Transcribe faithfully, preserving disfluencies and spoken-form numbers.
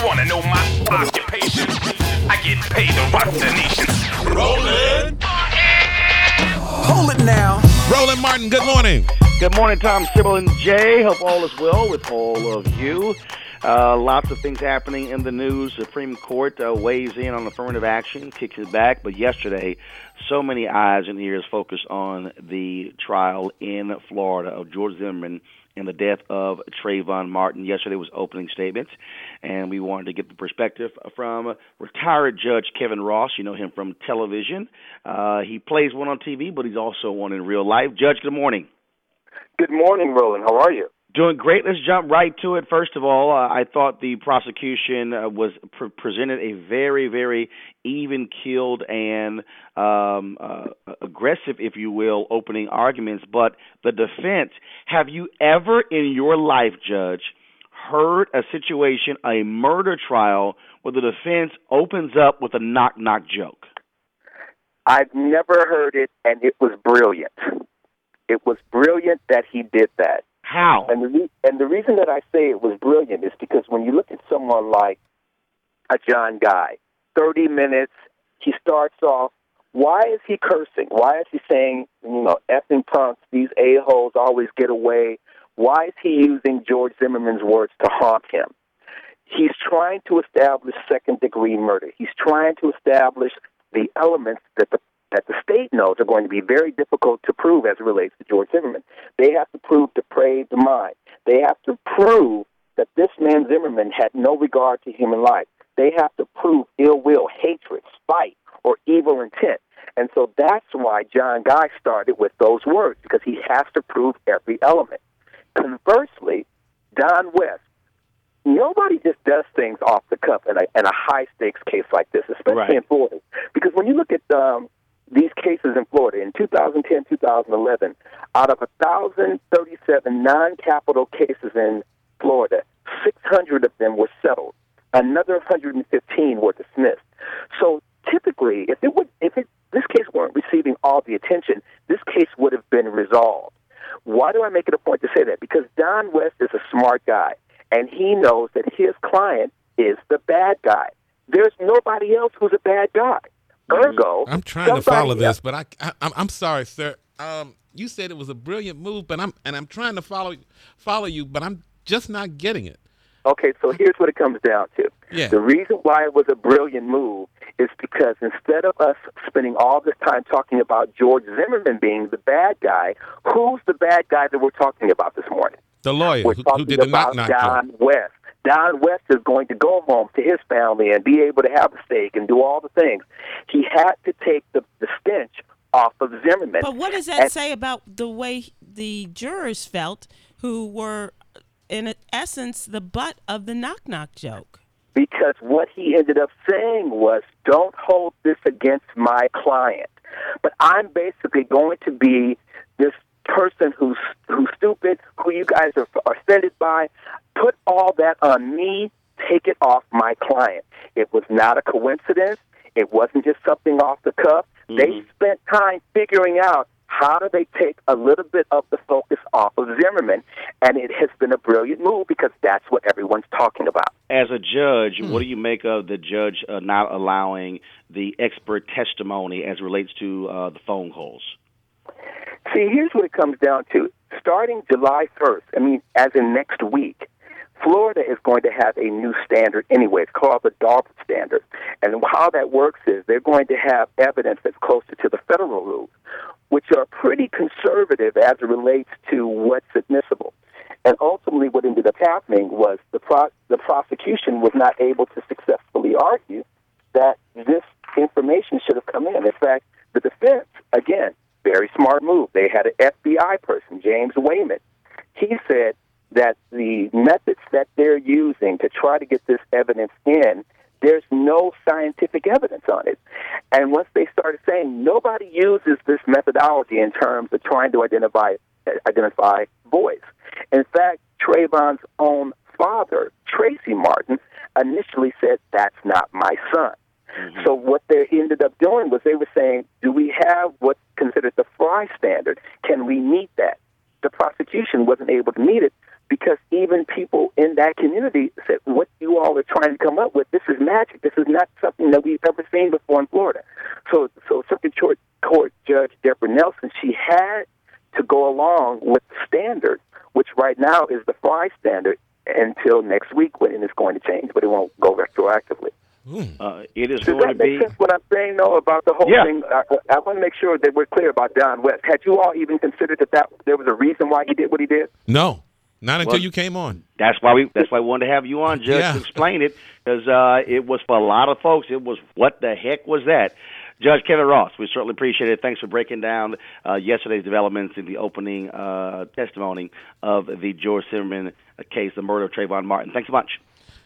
wanna know my occupation? I get paid to rock the nation. Rollin'. Hold it now. Roland Martin, good morning. Good morning, Tom, Sybil, and Jay. Hope all is well with all of you. Uh, lots of things happening in the news. Supreme Court uh, weighs in on affirmative action, kicks it back. But yesterday, so many eyes and ears focused on the trial in Florida of George Zimmerman and the death of Trayvon Martin. Yesterday was opening statements, and we wanted to get the perspective from retired Judge Kevin Ross. You know him from television. Uh, he plays one on T V, but he's also one in real life. Judge, good morning. Good morning, Roland. How are you? Doing great. Let's jump right to it. First of all, uh, I thought the prosecution uh, was pre- presented a very, very even-keeled and um, uh, aggressive, if you will, opening arguments. But the defense, have you ever in your life, Judge, heard a situation, a murder trial, where the defense opens up with a knock-knock joke? I've never heard it, and it was brilliant. It was brilliant that he did that. How? And the, re- and the reason that I say it was brilliant is because when you look at someone like a John Guy, thirty minutes, he starts off, why is he cursing? Why is he saying, you know, effing punks, these a-holes always get away? Why is he using George Zimmerman's words to haunt him? He's trying to establish second-degree murder. He's trying to establish the elements that the that the state knows are going to be very difficult to prove as it relates to George Zimmerman. They have to prove depraved mind. They have to prove that this man Zimmerman had no regard to human life. They have to prove ill will, hatred, spite, or evil intent. And so that's why John Guy started with those words, because he has to prove every element. Conversely, Don West, nobody just does things off the cuff in a, in a high-stakes case like this, especially Right. in Florida. Because when you look at um, these cases in Florida, in two thousand ten, two thousand eleven, out of one thousand thirty-seven non-capital cases in Florida, six hundred of them were settled. Another one hundred fifteen were dismissed. So typically, if it would, if it, this case weren't receiving all the attention, this case would have been resolved. Why do I make it a point to say that? Because Don West is a smart guy, and he knows that his client is the bad guy. There's nobody else who's a bad guy. Ergo, I'm trying to follow somebody- this, but I, I I'm, I'm sorry, sir. Um, you said it was a brilliant move, but I'm and I'm trying to follow follow you, but I'm just not getting it. Okay, so here's what it comes down to. Yeah. The reason why it was a brilliant move is because instead of us spending all this time talking about George Zimmerman being the bad guy, who's the bad guy that we're talking about this morning? The lawyer We're who, talking who did the about knock knock Don joke. West. Don West is going to go home to his family and be able to have a steak and do all the things. He had to take the, the stench off of Zimmerman. But what does that And- say about the way the jurors felt, who were, in essence, the butt of the knock-knock joke? Because what he ended up saying was, don't hold this against my client. But I'm basically going to be this person who's who's stupid, who you guys are, are offended by. Put all that on me. Take it off my client. It was not a coincidence. It wasn't just something off the cuff. Mm-hmm. They spent time figuring out how do they take a little bit of the focus off of Zimmerman, and it has been a brilliant move because that's what everyone's talking about. As a judge, Hmm. what do you make of the judge uh, not allowing the expert testimony as it relates to uh, the phone calls? See, here's what it comes down to. Starting July first, I mean, as in next week, Florida is going to have a new standard anyway. It's called the Daubert standard. And how that works is they're going to have evidence that's closer to the federal rules, which are pretty conservative as it relates to what's admissible. And ultimately what ended up happening was the pro- the prosecution was not able to successfully argue that this information should have come in. In fact, the defense, again, very smart move. They had an F B I person, James Wayman. He said that the methods that they're using to try to get this evidence in, there's no scientific evidence on it. And once they started saying nobody uses this methodology in terms of trying to identify identify voice. In fact, Trayvon's own father, Tracy Martin, initially said, that's not my son. Mm-hmm. So what they ended up doing was they were saying, do we have what's considered the Fry standard? Can we meet that? The prosecution wasn't able to meet it because even people in that community said, what you all are trying to come up with, this is magic. This is not something that we've ever seen before in Florida. So, so Circuit Court, Court Judge Deborah Nelson, she had to go along with the standard, which right now is the Fry standard, until next week when it's going to change, but it won't go retroactively. Uh, it is Does going that to make be. sense what I'm saying, though, about the whole Yeah. thing? I, I want to make sure that we're clear about Don West. Had you all even considered that, that there was a reason why he did what he did? No, not until Well, you came on. That's why we. That's why we wanted to have you on, Judge, Yeah. to explain it, because uh, it was for a lot of folks. It was, what the heck was that? Judge Kevin Ross, we certainly appreciate it. Thanks for breaking down uh, yesterday's developments in the opening uh, testimony of the George Zimmerman case, the murder of Trayvon Martin. Thanks so much.